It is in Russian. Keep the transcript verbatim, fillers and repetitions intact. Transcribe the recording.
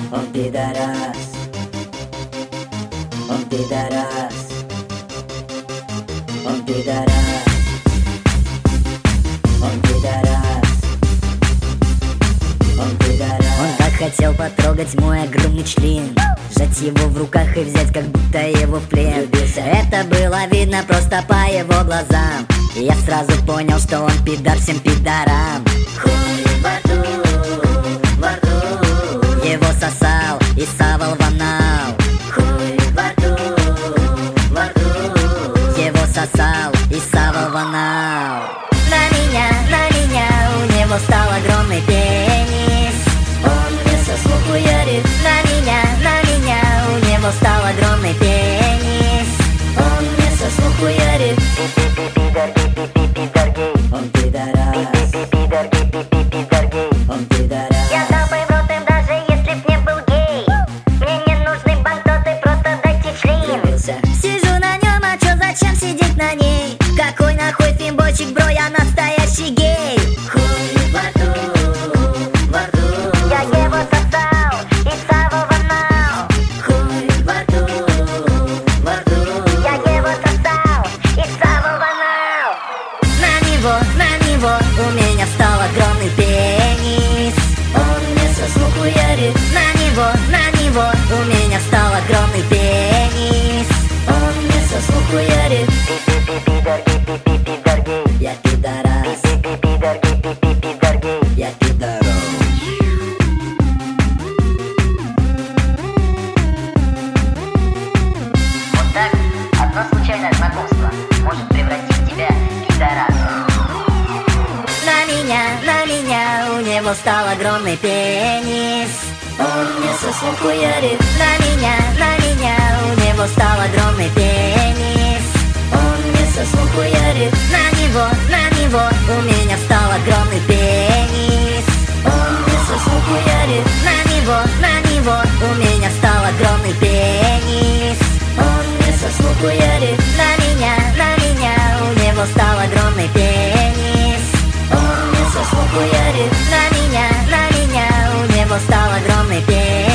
Он пидорас, он пидорас, он пидорас, он пидорас, он пидорас. Он так хотел потрогать мой огромный член, сжать его в руках и взять, как будто его в плен. Любился. Это было видно просто по его глазам, и я сразу понял, что он пидор всем пидорам. Хуй во рту, во рту, Его сосал и савал в анал. хуй во рту, во рту. Его сосал и савал в анал. На меня, на меня у него стал огромный пенис. Он мне со слуху ярит. На меня, на меня у него стал огромный пенис. Он мне со слуху ярит. Пидор гей, пидор гей, Он пидорас, пидор гей, пидор гей. он пидорас. Я дал бы в рот им, даже если б не был гей. Мне не нужны банкноты, просто дайте член. Любился. Сижу на нем, а чё, зачем сидеть на ней? Какой нахуй фимбочек, бро, я настоящий гей. Хуй во рту, во рту. Я его сосал и савал в анал. Хуй во рту, во рту. Я его сосал и савал в анал. На него, на него у меня стал огромный пенис. Он мне со слуху ярит. На него, на него у меня стал огромный пенис. Он мне со слуху ярит. Пидор гей, пидор гей. Я пидорас, Пидор гей, пидор гей. я пидорас. Вот так одно случайное знакомство может превратить тебя в пидораса. На меня, на меня у него стал огромный пенис. Он мне со слуху ярит. На меня, на меня у него стал огромный пенис. Он мне со слуху ярит. На него, на него у меня стал огромный пенис. Он мне со слуху ярит. На него, на него у меня стал огромный пенис. Он мне со слуху ярит. На меня, на меня у него стал огромный пенис. Он мне со слуху ярит. На меня, на меня у него стал огромный пенис.